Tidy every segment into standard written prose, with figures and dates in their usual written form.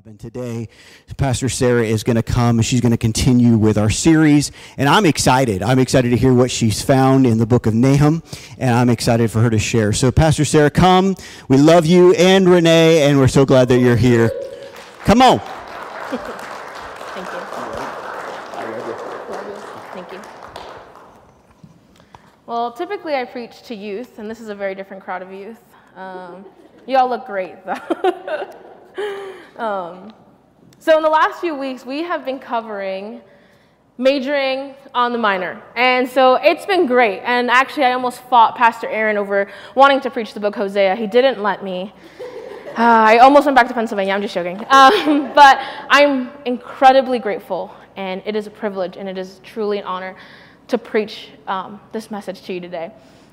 And today, Pastor Sarah is going to come and she's going to continue with our series. And I'm excited. I'm excited to hear what she's found in the book of Nahum. And I'm excited for her to share. So, Pastor Sarah, come. We love you and Renee, and we're so glad that you're here. Come on. Thank you. Thank you. Well, typically I preach to youth, and this is a very different crowd of youth. You all look great, though. So in the last few weeks, we have been covering majoring on the minor. And so it's been great. And actually, I almost fought Pastor Aaron over wanting to preach the book Hosea. He didn't let me. I almost went back to Pennsylvania. I'm just joking. But I'm incredibly grateful. And it is a privilege, and it is truly an honor to preach this message to you today.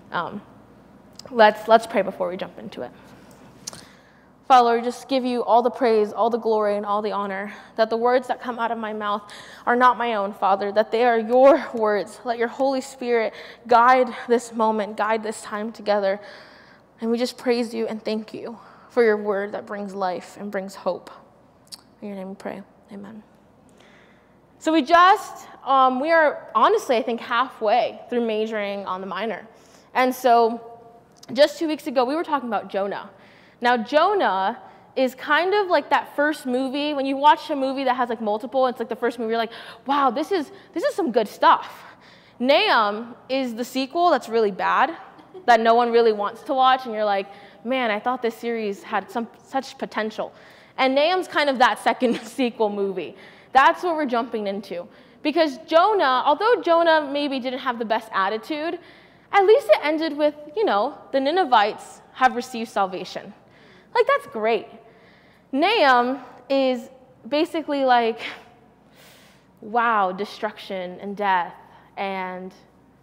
Let's pray before we jump into it. Father, Lord, just give you all the praise, all the glory, and all the honor, that the words that come out of my mouth are not my own, Father, that they are your words. Let your Holy Spirit guide this moment, guide this time together. And we just praise you and thank you for your word that brings life and brings hope. In your name we pray. Amen. So we are honestly, I think, halfway through majoring on the minor. And so just 2 weeks ago, we were talking about Jonah. Now, Jonah is kind of like that first movie. When you watch a movie that has like multiple, it's like the first movie, you're like, wow, this is some good stuff. Nahum is the sequel that's really bad, that no one really wants to watch, and you're like, man, I thought this series had such potential. And Nahum's kind of that second sequel movie. That's what we're jumping into. Because Jonah, although Jonah maybe didn't have the best attitude, at least it ended with, the Ninevites have received salvation. Like, that's great. Nahum is basically like, wow, destruction and death and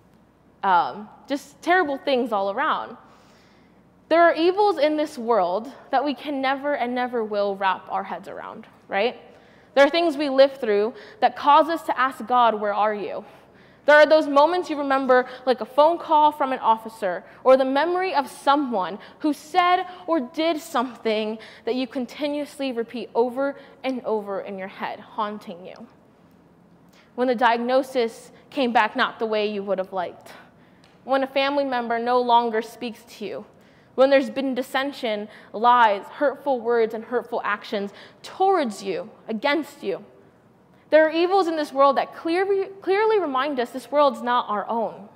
just terrible things all around. There are evils in this world that we can never and never will wrap our heads around, right? There are things we live through that cause us to ask God, where are you? There are those moments you remember, like a phone call from an officer, or the memory of someone who said or did something that you continuously repeat over and over in your head, haunting you. When the diagnosis came back not the way you would have liked. When a family member no longer speaks to you. When there's been dissension, lies, hurtful words, and hurtful actions towards you, against you. There are evils in this world that clearly remind us this world's not our own.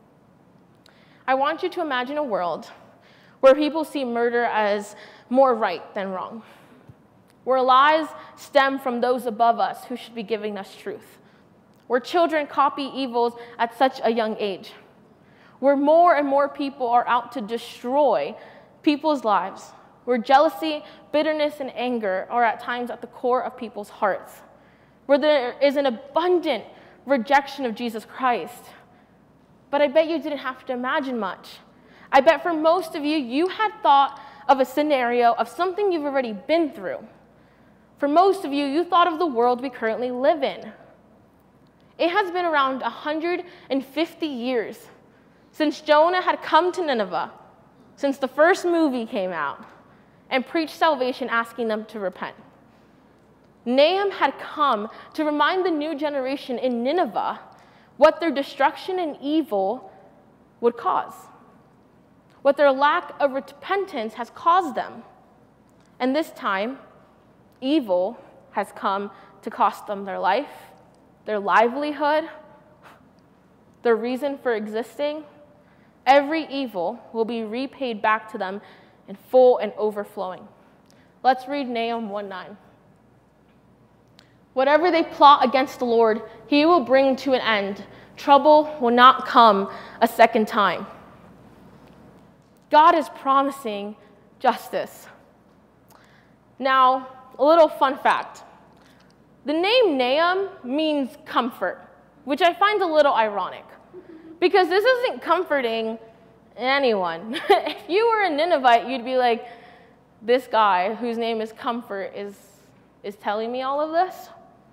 I want you to imagine a world where people see murder as more right than wrong, where lies stem from those above us who should be giving us truth, where children copy evils at such a young age, where more and more people are out to destroy people's lives, where jealousy, bitterness, and anger are at times at the core of people's hearts, where there is an abundant rejection of Jesus Christ. But I bet you didn't have to imagine much. I bet for most of you, you had thought of a scenario of something you've already been through. For most of you, you thought of the world we currently live in. It has been around 150 years since Jonah had come to Nineveh, since the first movie came out, and preached salvation, asking them to repent. Nahum had come to remind the new generation in Nineveh what their destruction and evil would cause, what their lack of repentance has caused them. And this time, evil has come to cost them their life, their livelihood, their reason for existing. Every evil will be repaid back to them in full and overflowing. Let's read Nahum 1:9. Whatever they plot against the Lord, he will bring to an end. Trouble will not come a second time. God is promising justice. Now, a little fun fact. The name Nahum means comfort, which I find a little ironic, because this isn't comforting anyone. If you were a Ninevite, you'd be like, this guy whose name is Comfort is telling me all of this?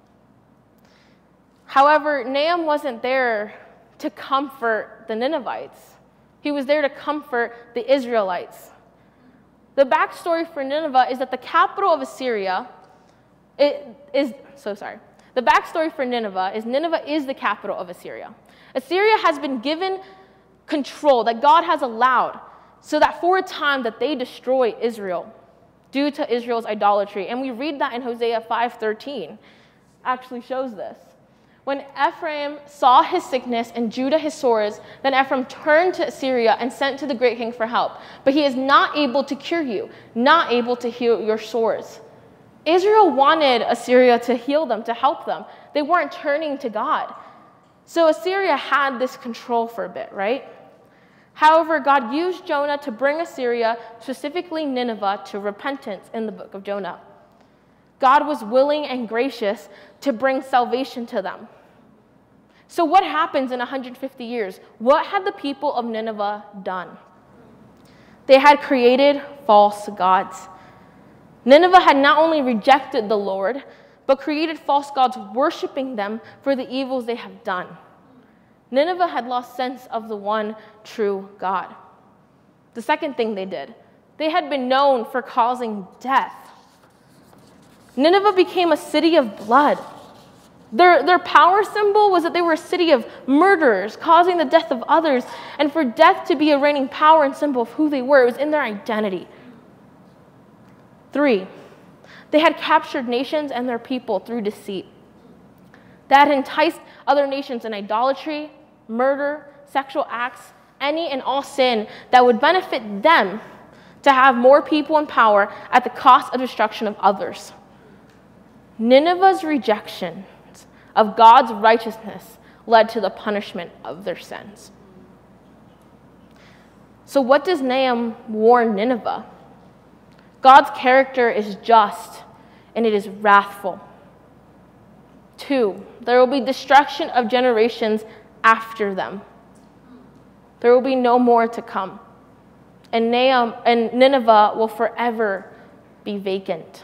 However, Nahum wasn't there to comfort the Ninevites. He was there to comfort the Israelites. The backstory for Nineveh is that the capital of Assyria The backstory for Nineveh is the capital of Assyria. Assyria has been given control that God has allowed so that for a time that they destroy Israel due to Israel's idolatry. And we read that in Hosea 5:13. Actually shows this. When Ephraim saw his sickness and Judah his sores, then Ephraim turned to Assyria and sent to the great king for help. But he is not able to cure you, not able to heal your sores. Israel wanted Assyria to heal them, to help them. They weren't turning to God. So Assyria had this control for a bit, right? However, God used Jonah to bring Assyria, specifically Nineveh, to repentance in the book of Jonah. God was willing and gracious to bring salvation to them. So what happens in 150 years? What had the people of Nineveh done? They had created false gods. Nineveh had not only rejected the Lord, but created false gods, worshiping them for the evils they have done. Nineveh had lost sense of the one true God. The second thing they did, they had been known for causing death. Nineveh became a city of blood. Their power symbol was that they were a city of murderers, causing the death of others. And for death to be a reigning power and symbol of who they were, it was in their identity. 3, they had captured nations and their people through deceit. They had enticed other nations in idolatry, murder, sexual acts, any and all sin that would benefit them to have more people in power at the cost of destruction of others. Nineveh's rejection of God's righteousness led to the punishment of their sins. So what does Nahum warn Nineveh? God's character is just and it is wrathful. 2, there will be destruction of generations after them. There will be no more to come. And Nineveh will forever be vacant.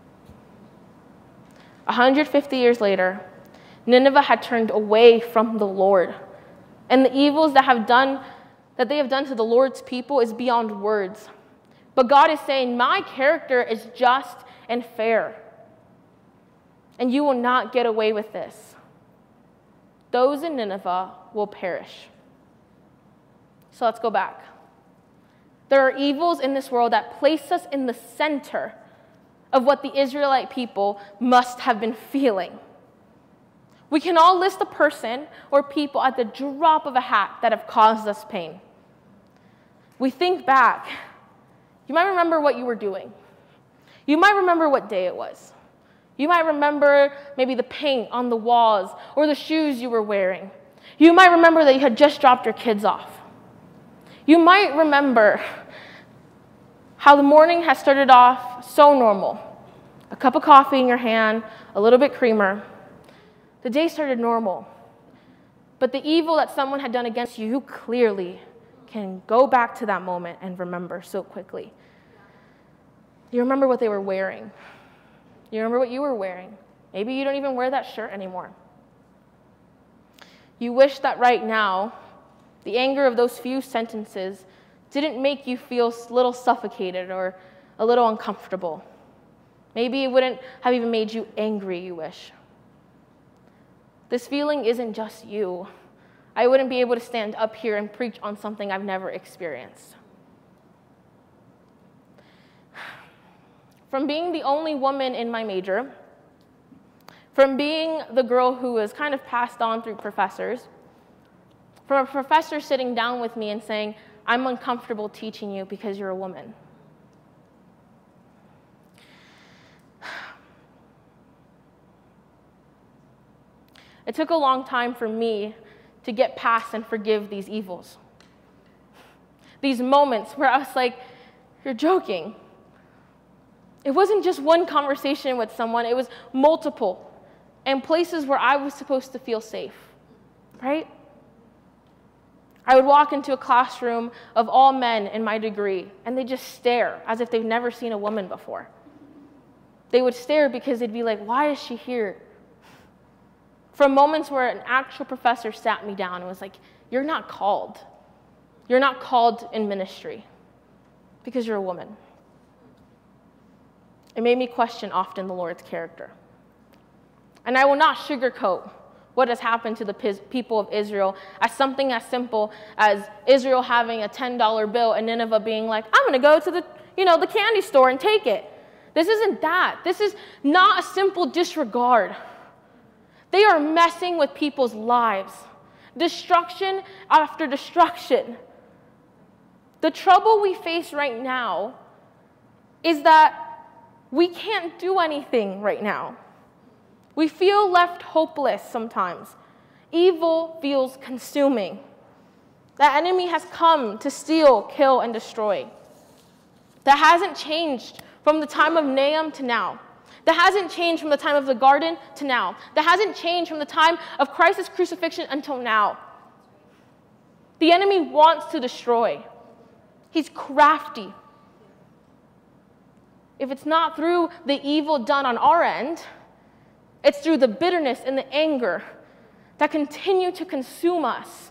150 years later, Nineveh had turned away from the Lord. And the evils that they have done to the Lord's people is beyond words. But God is saying, my character is just and fair. And you will not get away with this. Those in Nineveh will perish. So let's go back. There are evils in this world that place us in the center of what the Israelite people must have been feeling. We can all list a person or people at the drop of a hat that have caused us pain. We think back. You might remember what you were doing. You might remember what day it was. You might remember maybe the paint on the walls or the shoes you were wearing. You might remember that you had just dropped your kids off. You might remember how the morning has started off so normal. A cup of coffee in your hand, a little bit creamer. The day started normal. But the evil that someone had done against you, you clearly can go back to that moment and remember so quickly. You remember what they were wearing. You remember what you were wearing. Maybe you don't even wear that shirt anymore. You wish that right now, the anger of those few sentences didn't make you feel a little suffocated or a little uncomfortable. Maybe it wouldn't have even made you angry, you wish. This feeling isn't just you. I wouldn't be able to stand up here and preach on something I've never experienced. From being the only woman in my major, from being the girl who was kind of passed on through professors, from a professor sitting down with me and saying, I'm uncomfortable teaching you because you're a woman. It took a long time for me to get past and forgive these evils. These moments where I was like, you're joking. It wasn't just one conversation with someone, it was multiple, and places where I was supposed to feel safe, right? I would walk into a classroom of all men in my degree, and they just stare as if they've never seen a woman before. They would stare because they'd be like, why is she here? From moments where an actual professor sat me down and was like, you're not called. You're not called in ministry because you're a woman. It made me question often the Lord's character. And I will not sugarcoat what has happened to the people of Israel as something as simple as Israel having a $10 bill and Nineveh being like, I'm going to go to the candy store and take it. This isn't that. This is not a simple disregard. They are messing with people's lives. Destruction after destruction. The trouble we face right now is that we can't do anything right now. We feel left hopeless sometimes. Evil feels consuming. The enemy has come to steal, kill, and destroy. That hasn't changed from the time of Nahum to now. That hasn't changed from the time of the garden to now. That hasn't changed from the time of Christ's crucifixion until now. The enemy wants to destroy. He's crafty. If it's not through the evil done on our end, it's through the bitterness and the anger that continue to consume us.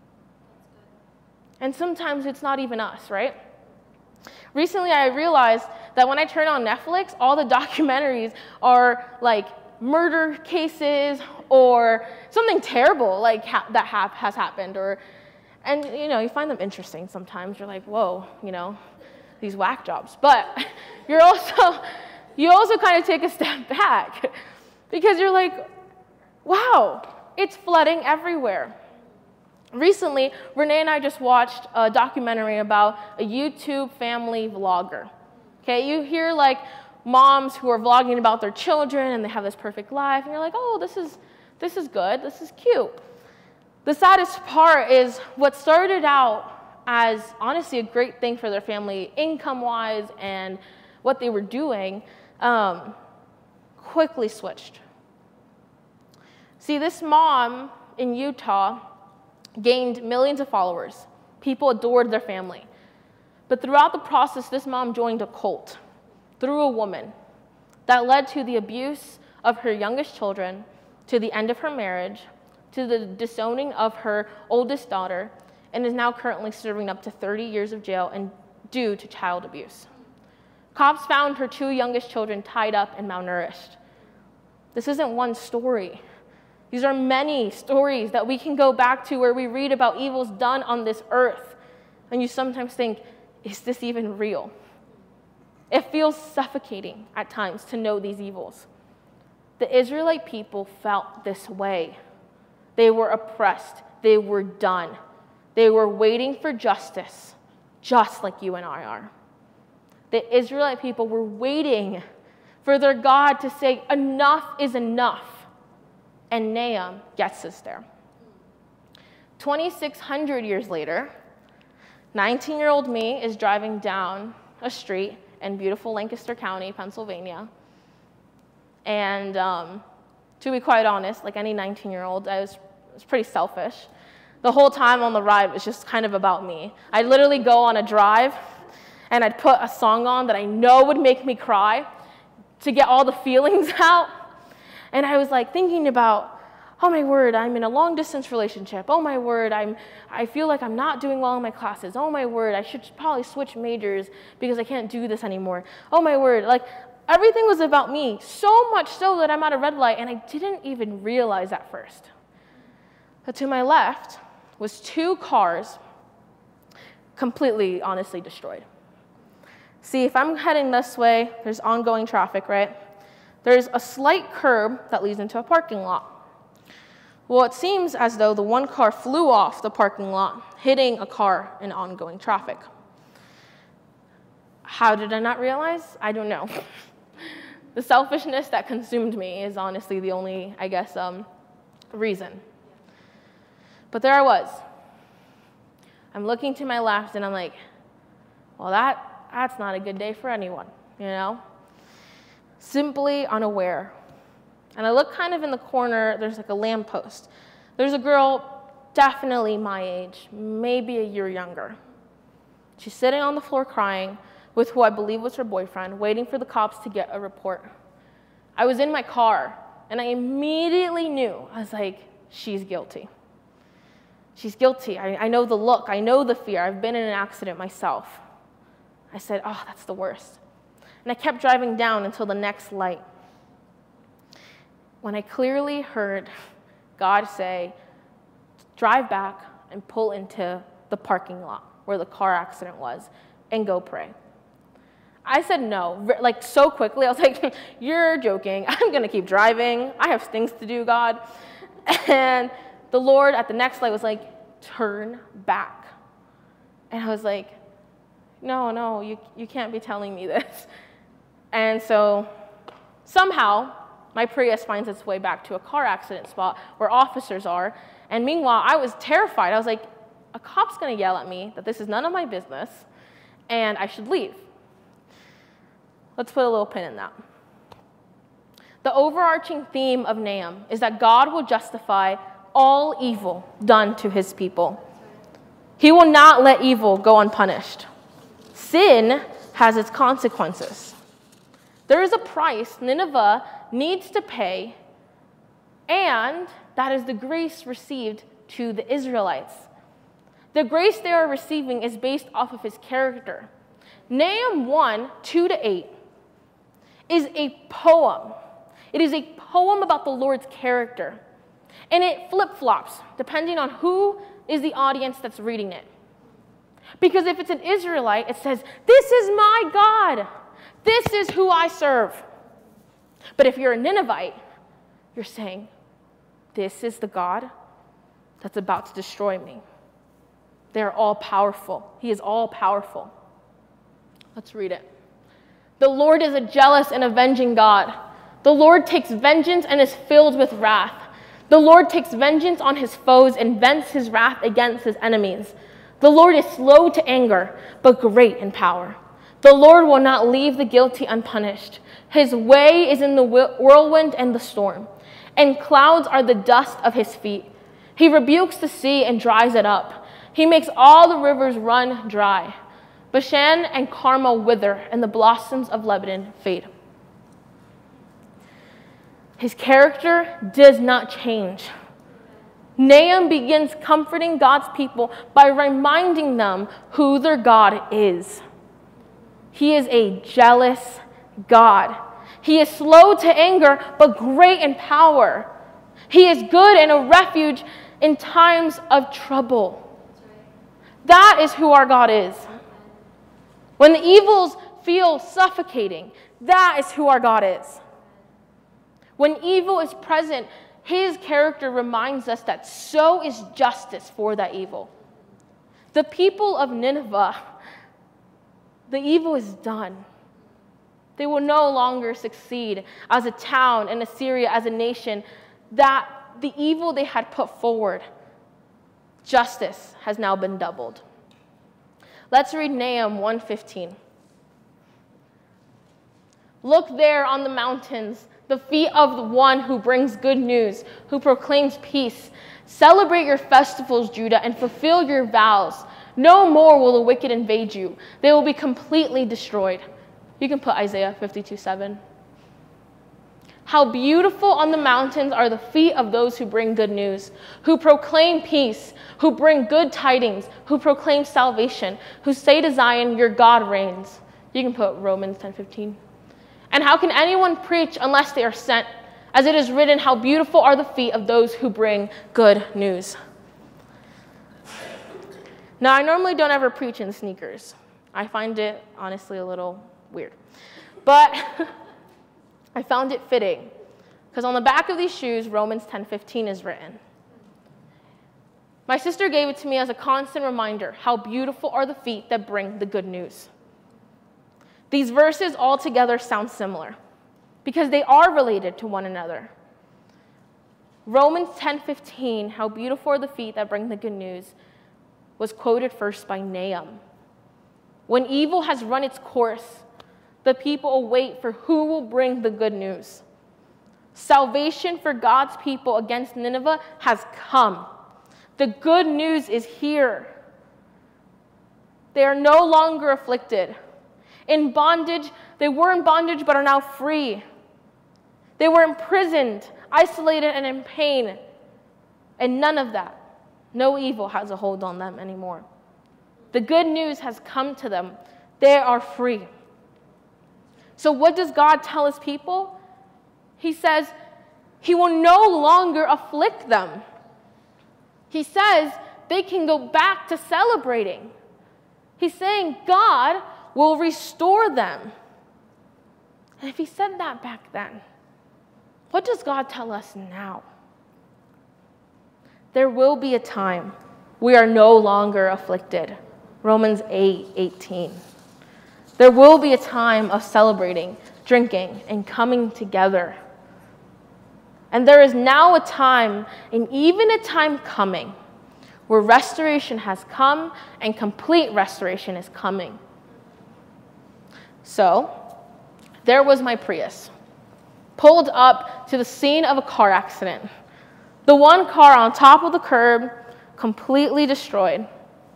And sometimes it's not even us, right? Recently, I realized that when I turn on Netflix, all the documentaries are like murder cases or something terrible like that has happened. And you find them interesting sometimes. You're like, whoa, these whack jobs. But you also kind of take a step back because you're like, wow, it's flooding everywhere. Recently, Renee and I just watched a documentary about a YouTube family vlogger. Okay, you hear like moms who are vlogging about their children and they have this perfect life, and you're like, oh, this is good, this is cute. The saddest part is what started out as honestly a great thing for their family income-wise and what they were doing quickly switched. See, this mom in Utah gained millions of followers. People adored their family. But throughout the process, this mom joined a cult through a woman that led to the abuse of her youngest children, to the end of her marriage, to the disowning of her oldest daughter, and is now currently serving up to 30 years of jail and due to child abuse. Cops found her 2 youngest children tied up and malnourished. This isn't one story. These are many stories that we can go back to where we read about evils done on this earth. And you sometimes think, is this even real? It feels suffocating at times to know these evils. The Israelite people felt this way. They were oppressed. They were done. They were waiting for justice, just like you and I are. The Israelite people were waiting for their God to say, enough is enough. And Nahum gets us there. 2,600 years later, 19-year-old me is driving down a street in beautiful Lancaster County, Pennsylvania. And to be quite honest, like any 19-year-old, I was pretty selfish. The whole time on the ride was just kind of about me. I'd literally go on a drive, and I'd put a song on that I know would make me cry to get all the feelings out. And I was like thinking about, oh my word, I'm in a long distance relationship. Oh my word, I feel like I'm not doing well in my classes. Oh my word, I should probably switch majors because I can't do this anymore. Oh my word, like everything was about me, so much so that I'm at a red light and I didn't even realize at first. But to my left was 2 cars completely, honestly destroyed. See, if I'm heading this way, there's ongoing traffic, right? There's a slight curb that leads into a parking lot. Well, it seems as though the one car flew off the parking lot, hitting a car in ongoing traffic. How did I not realize? I don't know. The selfishness that consumed me is honestly the only, I guess, reason. But there I was. I'm looking to my left, and I'm like, well, that's not a good day for anyone, Simply unaware. And I look kind of in the corner, there's like a lamppost. There's a girl, definitely my age, maybe a year younger. She's sitting on the floor crying with who I believe was her boyfriend, waiting for the cops to get a report. I was in my car, and I immediately knew, I was like, she's guilty. She's guilty. I know the look. I know the fear. I've been in an accident myself. I said, oh, that's the worst. and I kept driving down until the next light, when I clearly heard God say, drive back and pull into the parking lot where the car accident was and go pray. I said no, like so quickly. I was like, you're joking. I'm going to keep driving. I have things to do, God. And the Lord at the next light was like, turn back. And I was like, no, you can't be telling me this. And so somehow my Prius finds its way back to a car accident spot where officers are. And meanwhile, I was terrified. I was like, a cop's going to yell at me that this is none of my business and I should leave. Let's put a little pin in that. The overarching theme of Nahum is that God will justify all evil done to his people. He will not let evil go unpunished. Sin has its consequences. There is a price Nineveh needs to pay, and that is the grace received to the Israelites. The grace they are receiving is based off of his character. Nahum 1, 2-8 is a poem. It is a poem about the Lord's character. And it flip-flops depending on who is the audience that's reading it. Because if it's an Israelite, it says, this is my God. This is who I serve. But if you're a Ninevite, you're saying, this is the God that's about to destroy me. They're all powerful. He is all powerful. Let's read it. The Lord is a jealous and avenging God. The Lord takes vengeance and is filled with wrath. The Lord takes vengeance on his foes and vents his wrath against his enemies. The Lord is slow to anger, but great in power. The Lord will not leave the guilty unpunished. His way is in the whirlwind and the storm, and clouds are the dust of his feet. He rebukes the sea and dries it up. He makes all the rivers run dry. Bashan and Carmel wither, and the blossoms of Lebanon fade. His character does not change. Nahum begins comforting God's people by reminding them who their God is. He is a jealous God. He is slow to anger, but great in power. He is good and a refuge in times of trouble. That is who our God is. When the evils feel suffocating, that is who our God is. When evil is present, his character reminds us that so is justice for that evil. The people of Nineveh, the evil is done. They will no longer succeed as a town and Assyria as a nation. That the evil they had put forward, justice has now been doubled. Let's read Nahum 1:15. Look there on the mountains, the feet of the one who brings good news, who proclaims peace. Celebrate your festivals, Judah, and fulfill your vows. No more will the wicked invade you. They will be completely destroyed. You can put Isaiah 52:7. How beautiful on the mountains are the feet of those who bring good news, who proclaim peace, who bring good tidings, who proclaim salvation, who say to Zion, your God reigns. You can put Romans 10:15. And how can anyone preach unless they are sent? As it is written, how beautiful are the feet of those who bring good news. Now, I normally don't ever preach in sneakers. I find it, honestly, a little weird. But I found it fitting, because on the back of these shoes, Romans 10:15 is written. My sister gave it to me as a constant reminder, how beautiful are the feet that bring the good news. These verses all together sound similar, because they are related to one another. Romans 10:15, how beautiful are the feet that bring the good news, was quoted first by Nahum. When evil has run its course, the people await for who will bring the good news. Salvation for God's people against Nineveh has come. The good news is here. They are no longer afflicted. In bondage, they were in bondage but are now free. They were imprisoned, isolated, and in pain. And none of that, no evil has a hold on them anymore. The good news has come to them. They are free. So what does God tell his people? He says he will no longer afflict them. He says they can go back to celebrating. He's saying God will restore them. And if he said that back then, what does God tell us now? There will be a time we are no longer afflicted. Romans 8:18. There will be a time of celebrating, drinking, and coming together. And there is now a time, and even a time coming, where restoration has come and complete restoration is coming. So, there was my Prius, pulled up to the scene of a car accident. The one car on top of the curb, completely destroyed.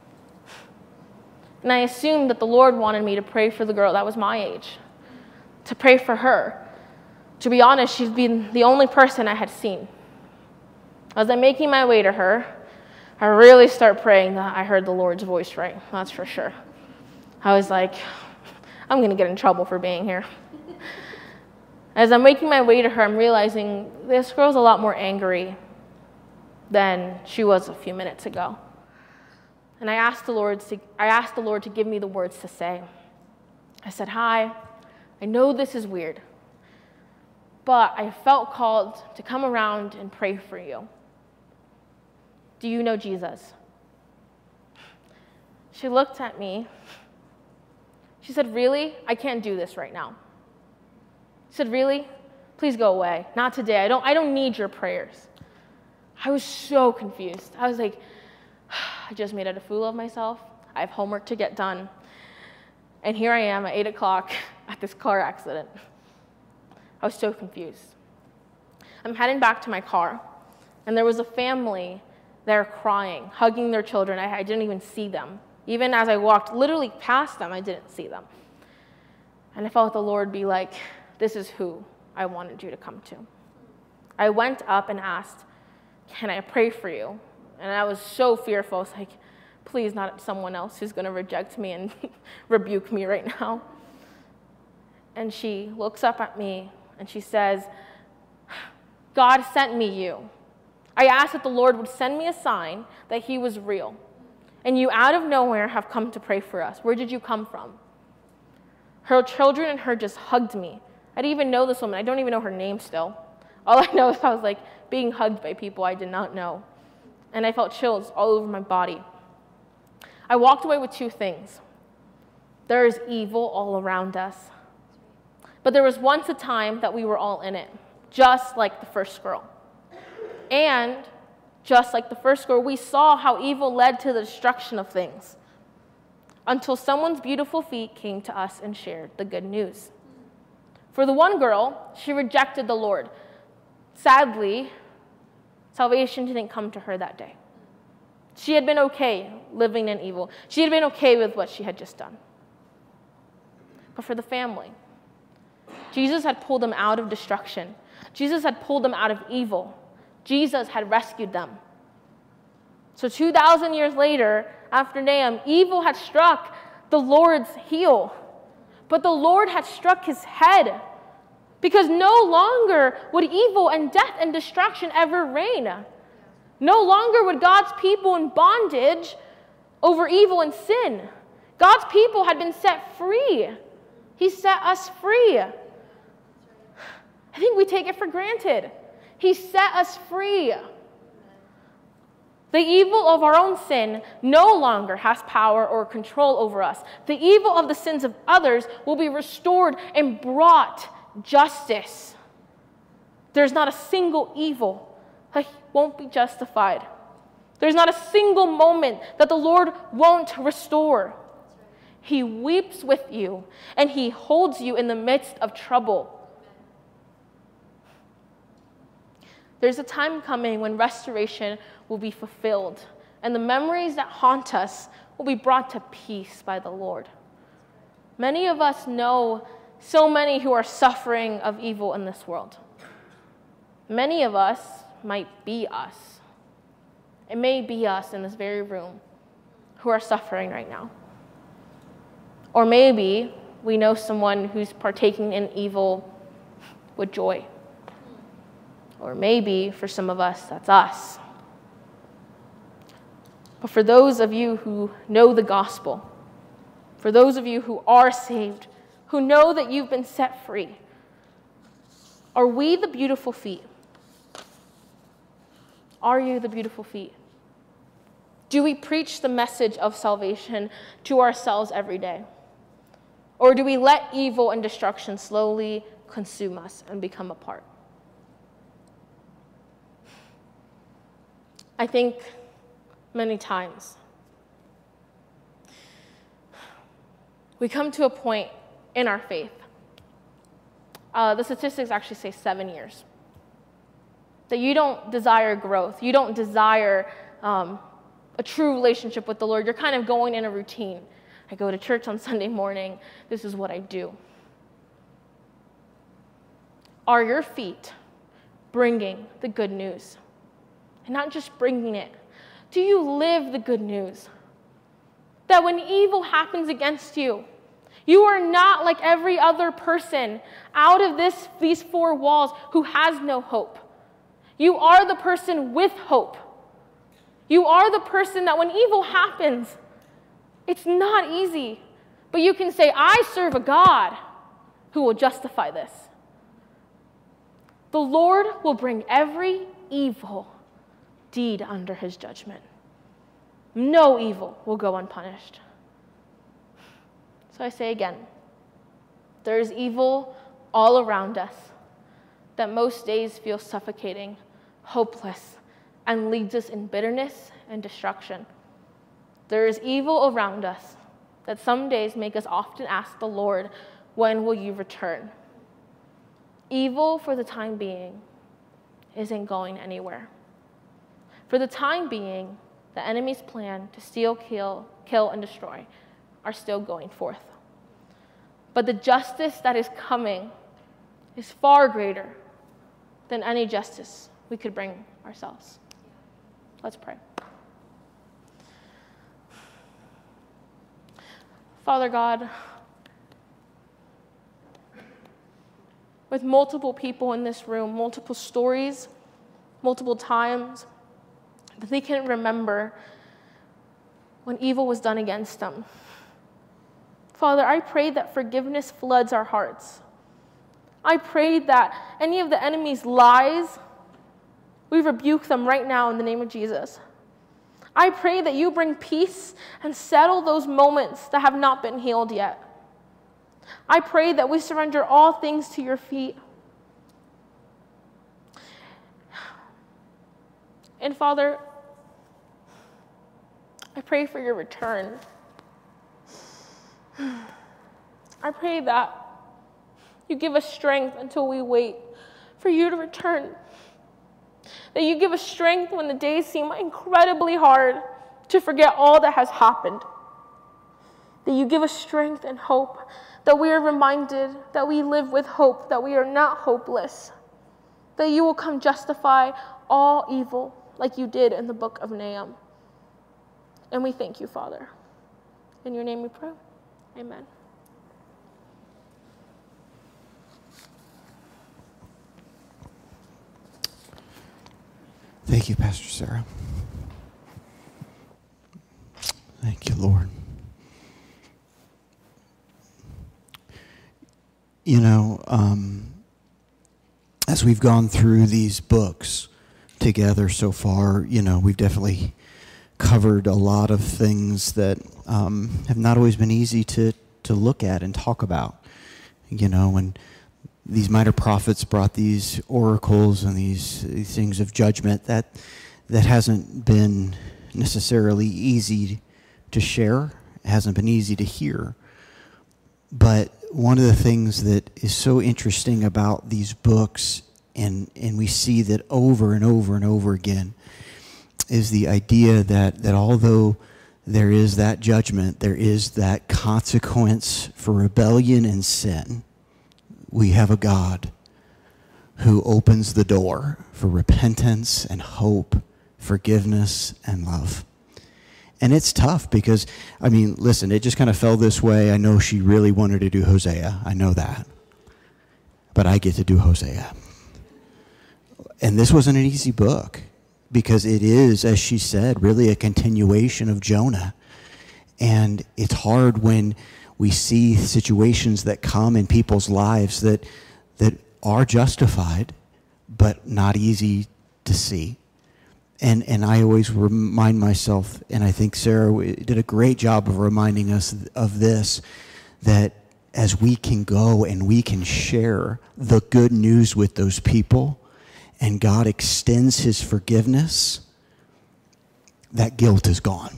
And I assumed that the Lord wanted me to pray for the girl that was my age, to pray for her. To be honest, she's been the only person I had seen. As I'm making my way to her, I really start praying that I heard the Lord's voice right, that's for sure. I was like, I'm going to get in trouble for being here. As I'm making my way to her, I'm realizing this girl's a lot more angry than she was a few minutes ago. And I asked the Lord to give me the words to say. I said, "Hi, I know this is weird, but I felt called to come around and pray for you. Do you know Jesus?" She looked at me. She said, "Really? I can't do this right now." I said, "Really? Please go away. Not today. I don't need your prayers." I was so confused. I was like, I just made a fool of myself. I have homework to get done. And here I am at 8 o'clock at this car accident. I was so confused. I'm heading back to my car, and there was a family there crying, hugging their children. I didn't even see them. Even as I walked literally past them, I didn't see them. And I felt the Lord be like, this is who I wanted you to come to. I went up and asked, "Can I pray for you?" And I was so fearful. I was like, please not someone else who's going to reject me and rebuke me right now. And she looks up at me and she says, "God sent me you. I asked that the Lord would send me a sign that he was real. And you out of nowhere have come to pray for us. Where did you come from?" Her children and her just hugged me. I didn't even know this woman. I don't even know her name still. All I know is I was like being hugged by people I did not know. And I felt chills all over my body. I walked away with two things. There is evil all around us. But there was once a time that we were all in it, just like the first girl. And just like the first girl, we saw how evil led to the destruction of things until someone's beautiful feet came to us and shared the good news. For the one girl, she rejected the Lord. Sadly, salvation didn't come to her that day. She had been okay living in evil. She had been okay with what she had just done. But for the family, Jesus had pulled them out of destruction. Jesus had pulled them out of evil. Jesus had rescued them. So 2,000 years later, after Nahum, evil had struck the Lord's heel. But the Lord had struck his head, because no longer would evil and death and destruction ever reign. No longer would God's people in bondage over evil and sin. God's people had been set free. He set us free. I think we take it for granted. He set us free. The evil of our own sin no longer has power or control over us. The evil of the sins of others will be restored and brought justice. There's not a single evil that won't be justified. There's not a single moment that the Lord won't restore. He weeps with you, and he holds you in the midst of trouble. There's a time coming when restoration will be fulfilled, and the memories that haunt us will be brought to peace by the Lord. Many of us know so many who are suffering of evil in this world. Many of us might be us. It may be us in this very room who are suffering right now. Or maybe we know someone who's partaking in evil with joy. Or maybe for some of us, that's us. But for those of you who know the gospel, for those of you who are saved, who know that you've been set free, are we the beautiful feet? Are you the beautiful feet? Do we preach the message of salvation to ourselves every day? Or do we let evil and destruction slowly consume us and become a part? I think many times we come to a point in our faith. The statistics actually say 7 years. That you don't desire growth. You don't desire a true relationship with the Lord. You're kind of going in a routine. I go to church on Sunday morning. This is what I do. Are your feet bringing the good news? And not just bringing it. Do you live the good news? That when evil happens against you, you are not like every other person out of these four walls who has no hope. You are the person with hope. You are the person that when evil happens, it's not easy. But you can say, I serve a God who will justify this. The Lord will bring every evil deed under his judgment. No evil will go unpunished. So I say again, there is evil all around us that most days feels suffocating, hopeless, and leads us in bitterness and destruction. There is evil around us that some days make us often ask the Lord, when will you return? Evil for the time being isn't going anywhere. For the time being, the enemy's plan to steal, kill, and destroy are still going forth. But the justice that is coming is far greater than any justice we could bring ourselves. Let's pray. Father God, with multiple people in this room, multiple stories, multiple times that they can remember when evil was done against them. Father, I pray that forgiveness floods our hearts. I pray that any of the enemy's lies, we rebuke them right now in the name of Jesus. I pray that you bring peace and settle those moments that have not been healed yet. I pray that we surrender all things to your feet. And Father, I pray for your return. I pray that you give us strength until we wait for you to return. That you give us strength when the days seem incredibly hard to forget all that has happened. That you give us strength and hope. That we are reminded that we live with hope, that we are not hopeless. That you will come justify all evil like you did in the book of Nahum. And we thank you, Father. In your name we pray. Amen. Thank you, Pastor Sarah. Thank you, Lord. You know, as we've gone through these books together so far, you know, we've definitely covered a lot of things that have not always been easy to look at and talk about. You know, when these minor prophets brought these oracles and these things of judgment, that hasn't been necessarily easy to share. It hasn't been easy to hear. But one of the things that is so interesting about these books, and we see that over and over and over again, is the idea that although there is that judgment, there is that consequence for rebellion and sin, we have a God who opens the door for repentance and hope, forgiveness and love. And it's tough because, I mean, listen, it just kind of fell this way. I know she really wanted to do Hosea. I know that. But I get to do Hosea. And this wasn't an easy book because it is, as she said, really a continuation of Jonah. And it's hard when we see situations that come in people's lives that are justified, but not easy to see. And I always remind myself, and I think Sarah did a great job of reminding us of this, that as we can go and we can share the good news with those people, and God extends his forgiveness, that guilt is gone.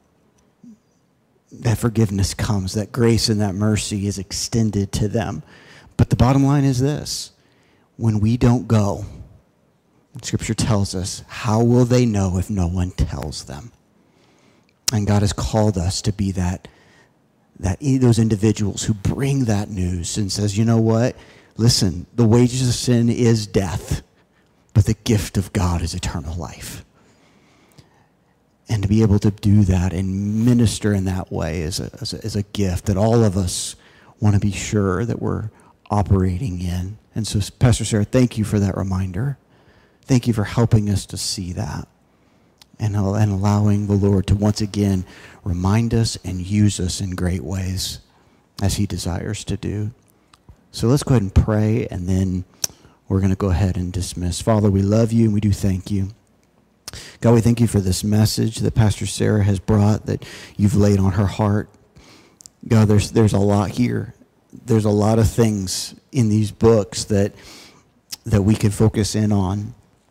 That forgiveness comes, that grace and that mercy is extended to them. But the bottom line is this: when we don't go, Scripture tells us, how will they know if no one tells them? And God has called us to be those individuals who bring that news and says, you know what? Listen, the wages of sin is death, but the gift of God is eternal life. And to be able to do that and minister in that way is a gift that all of us want to be sure that we're operating in. And so, Pastor Sarah, thank you for that reminder. Thank you for helping us to see that and allowing the Lord to once again remind us and use us in great ways as he desires to do. So let's go ahead and pray, and then we're going to go ahead and dismiss. Father, we love you and we do thank you. God, we thank you for this message that Pastor Sarah has brought, that you've laid on her heart. God, there's a lot here. There's a lot of things in these books that we can focus in on.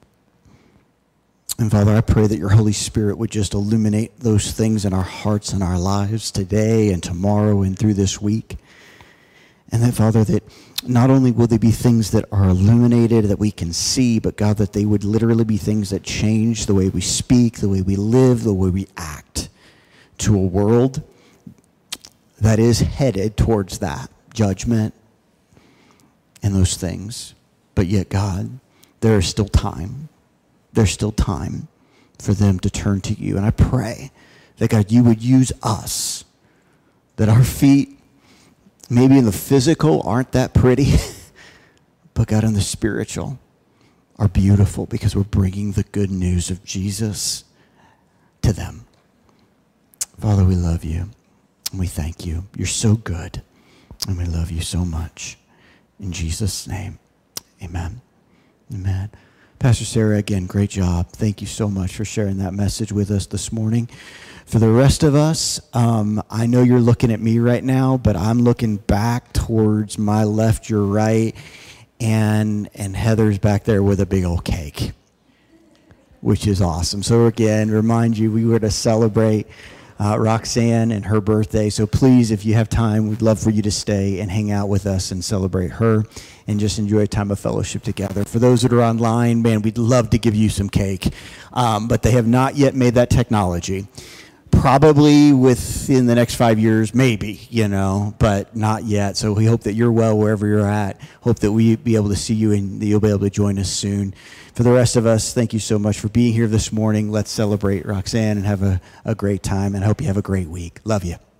And Father, I pray that your Holy Spirit would just illuminate those things in our hearts and our lives today and tomorrow and through this week. And that, Father, that not only will they be things that are illuminated, that we can see, but God, that they would literally be things that change the way we speak, the way we live, the way we act to a world that is headed towards that judgment and those things. But yet, God, there is still time. There's still time for them to turn to you. And I pray that, God, you would use us, that our feet, maybe in the physical, aren't that pretty, but God, in the spiritual, are beautiful because we're bringing the good news of Jesus to them. Father, we love you and we thank you. You're so good and we love you so much. In Jesus' name, amen. Amen. Pastor Sarah, again, great job. Thank you so much for sharing that message with us this morning. For the rest of us, I know you're looking at me right now, but I'm looking back towards my left, your right, and Heather's back there with a big old cake, which is awesome. So again, remind you, we were to celebrate Roxanne and her birthday. So please, if you have time, we'd love for you to stay and hang out with us and celebrate her and just enjoy a time of fellowship together. For those that are online, man, we'd love to give you some cake, but they have not yet made that technology. Probably within the next 5 years, maybe, but not yet. So we hope that you're well wherever you're at. Hope that we be able to see you and that you'll be able to join us soon. For the rest of us, thank you so much for being here this morning. Let's celebrate Roxanne and have a great time, and I hope you have a great week. Love you.